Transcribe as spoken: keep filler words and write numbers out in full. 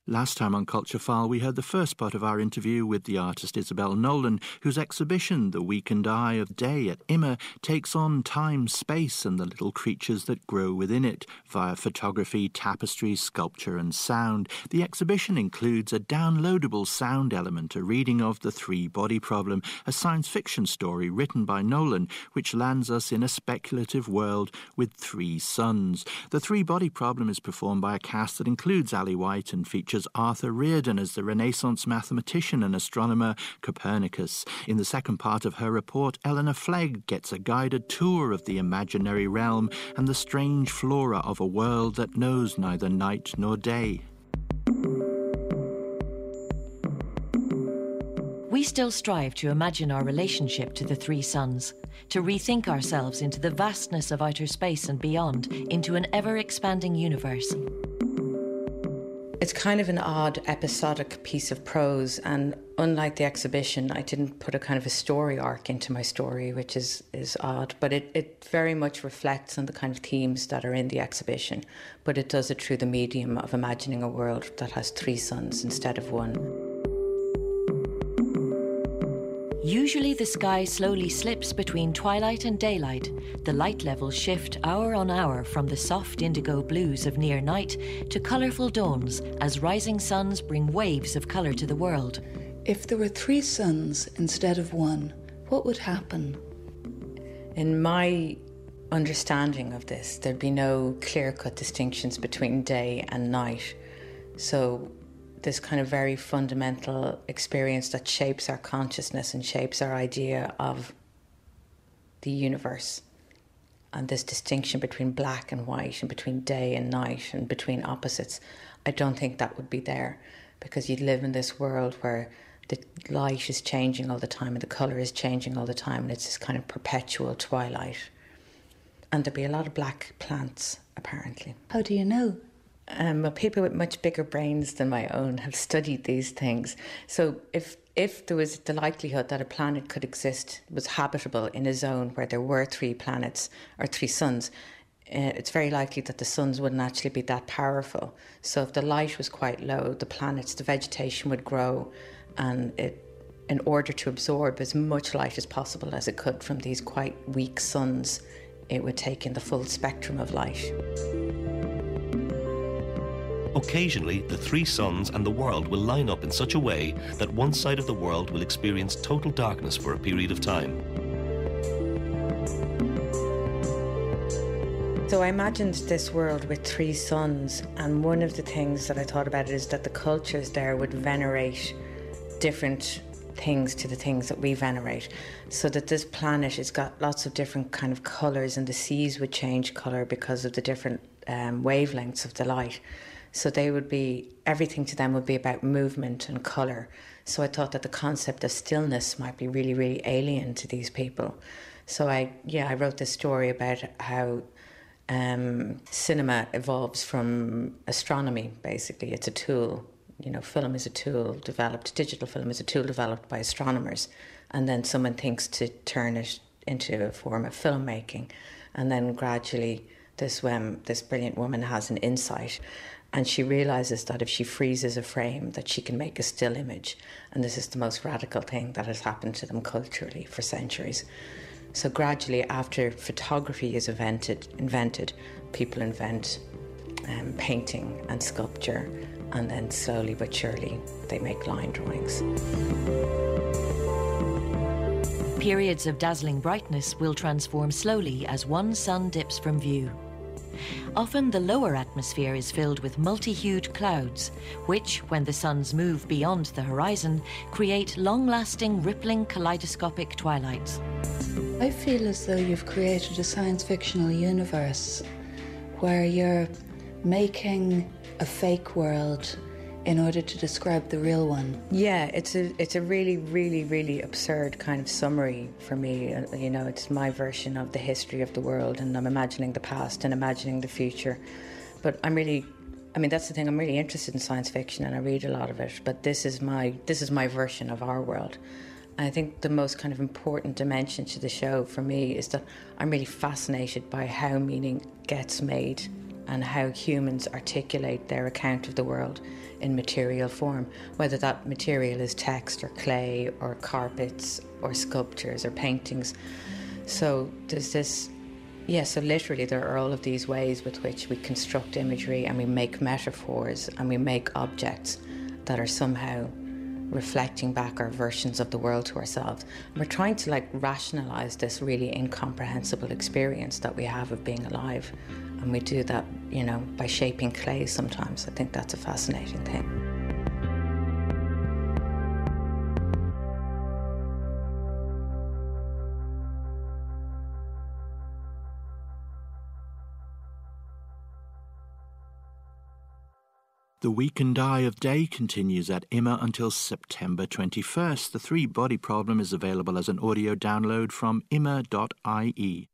Last time on Culture File, we heard the first part of our interview with the artist Isabel Nolan, whose exhibition, The Weakened Eye of Day at I M A, takes on time, space and the little creatures that grow within it, via photography, tapestry, sculpture and sound. The exhibition includes a downloadable sound element, a reading of The Three Body Problem, a science fiction story written by Nolan, which lands us in a speculative world with three suns. The Three Body Problem is performed by a cast that includes Ali White and features Arthur Reardon as the Renaissance mathematician and astronomer Copernicus. In the second part of her report, Eleanor Flegg gets a guided tour of the imaginary realm and the strange flora of a world that knows neither night nor day. We still strive to imagine our relationship to the three suns, to rethink ourselves into the vastness of outer space and beyond, into an ever-expanding universe. It's kind of an odd episodic piece of prose, and unlike the exhibition, I didn't put a kind of a story arc into my story, which is, is odd, but it, it very much reflects on the kind of themes that are in the exhibition, but it does it through the medium of imagining a world that has three suns instead of one. Usually the sky slowly slips between twilight and daylight. The light levels shift hour on hour from the soft indigo blues of near night to colourful dawns as rising suns bring waves of colour to the world. If there were three suns instead of one, what would happen? In my understanding of this, there'd be no clear-cut distinctions between day and night. So this kind of very fundamental experience that shapes our consciousness and shapes our idea of the universe, and this distinction between black and white and between day and night and between opposites, I don't think that would be there, because you'd live in this world where the light is changing all the time and the colour is changing all the time, and it's this kind of perpetual twilight. And there'd be a lot of black plants, apparently. How do you know? Um, well, people with much bigger brains than my own have studied these things. So if if there was the likelihood that a planet could exist, was habitable in a zone where there were three planets or three suns, uh, it's very likely that the suns wouldn't actually be that powerful. So if the light was quite low, the planets, the vegetation would grow, and it, in order to absorb as much light as possible as it could from these quite weak suns, it would take in the full spectrum of light. Occasionally, the three suns and the world will line up in such a way that one side of the world will experience total darkness for a period of time. So I imagined this world with three suns, and one of the things that I thought about is that the cultures there would venerate different things to the things that we venerate. So that this planet has got lots of different kind of colours, and the seas would change colour because of the different um, wavelengths of the light. So they would be, everything to them would be about movement and colour. So I thought that the concept of stillness might be really, really alien to these people. So I, yeah, I wrote this story about how um, cinema evolves from astronomy, basically. It's a tool. You know, film is a tool developed, digital film is a tool developed by astronomers. And then someone thinks to turn it into a form of filmmaking. And then gradually this, um, this brilliant woman has an insight. And she realises that if she freezes a frame, that she can make a still image. And this is the most radical thing that has happened to them culturally for centuries. So gradually, after photography is invented, invented people invent um, painting and sculpture. And then slowly but surely, they make line drawings. Periods of dazzling brightness will transform slowly as one sun dips from view. Often the lower atmosphere is filled with multi-hued clouds, which, when the suns move beyond the horizon, create long-lasting, rippling, kaleidoscopic twilights. I feel as though you've created a science-fictional universe where you're making a fake world in order to describe the real one. Yeah, it's a it's a really, really, really absurd kind of summary for me. You know, it's my version of the history of the world, and I'm imagining the past and imagining the future. But I'm really, I mean, that's the thing, I'm really interested in science fiction and I read a lot of it, but this is my this is my version of our world. And I think the most kind of important dimension to the show for me is that I'm really fascinated by how meaning gets made and how humans articulate their account of the world in material form, whether that material is text or clay or carpets or sculptures or paintings. So there's this, yeah, so literally there are all of these ways with which we construct imagery and we make metaphors and we make objects that are somehow reflecting back our versions of the world to ourselves. And we're trying to like rationalize this really incomprehensible experience that we have of being alive. And we do that, you know, by shaping clay sometimes. I think that's a fascinating thing. The Weakened Eye of Day continues at I M A until September twenty-first. The Three Body Problem is available as an audio download from I M A dot I E.